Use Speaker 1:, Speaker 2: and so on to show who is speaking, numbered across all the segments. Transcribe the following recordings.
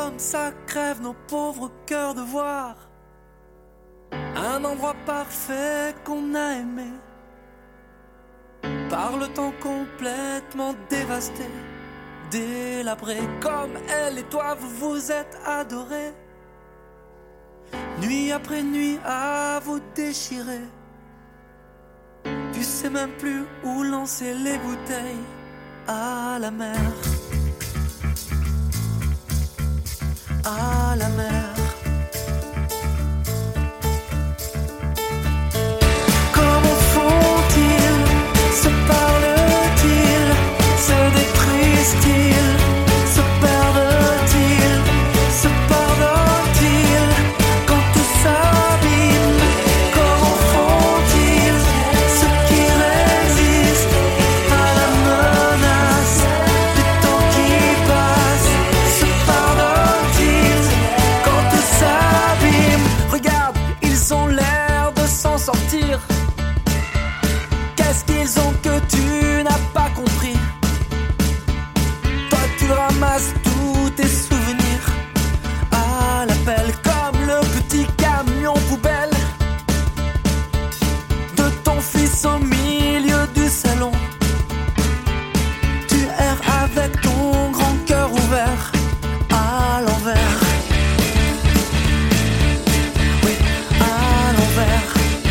Speaker 1: comme ça crève nos pauvres cœurs de voir un endroit parfait qu'on a aimé par le temps complètement dévasté, délabré. Comme elle et toi vous vous êtes adorés, nuit après nuit à vous déchirer. Tu sais même plus où lancer les bouteilles à la mer, à la mer. Comment font-ils, se parlent-ils, se détruisent-ils, se perdent-ils, se pardonnent-ils quand tout s'abîme? Comment font-ils ceux qui résistent à la menace du temps qui passe? Se pardonnent-ils quand tout s'abîme? Regarde, ils ont l'air de s'en sortir. Qu'est-ce qu'ils ont que tu n'as pas compris? Toi tu ramasses tous tes souvenirs à l'appel, comme le petit camion poubelle de ton fils au milieu du salon. Tu erres avec ton grand cœur ouvert à l'envers. Oui, à l'envers.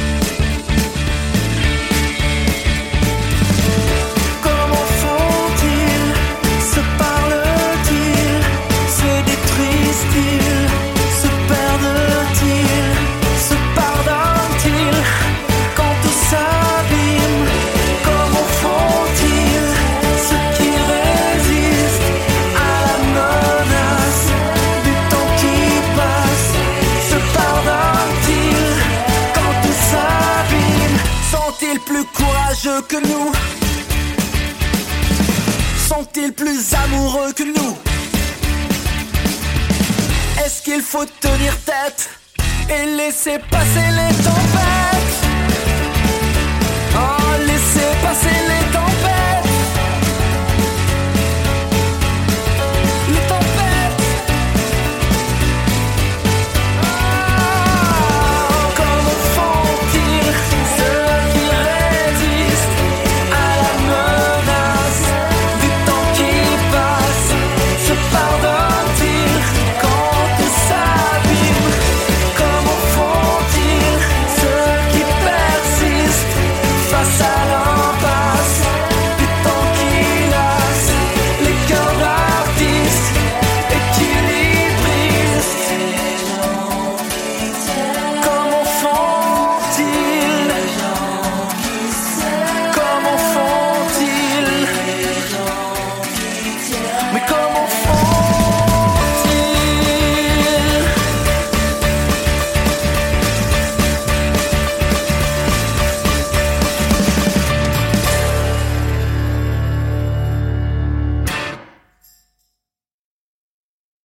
Speaker 1: Comment font-ils, se parlent-ils, se détruisent-ils, se perdent-ils, se pardonnent-ils quand tout s'abîme? Comment font-ils ceux qui résistent à la menace du temps qui passe? Se pardonnent-ils quand tout s'abîme? Sont-ils plus courageux que nous? Sont-ils plus amoureux que nous? Est-ce qu'il faut tenir tête et laisser passer les tempêtes?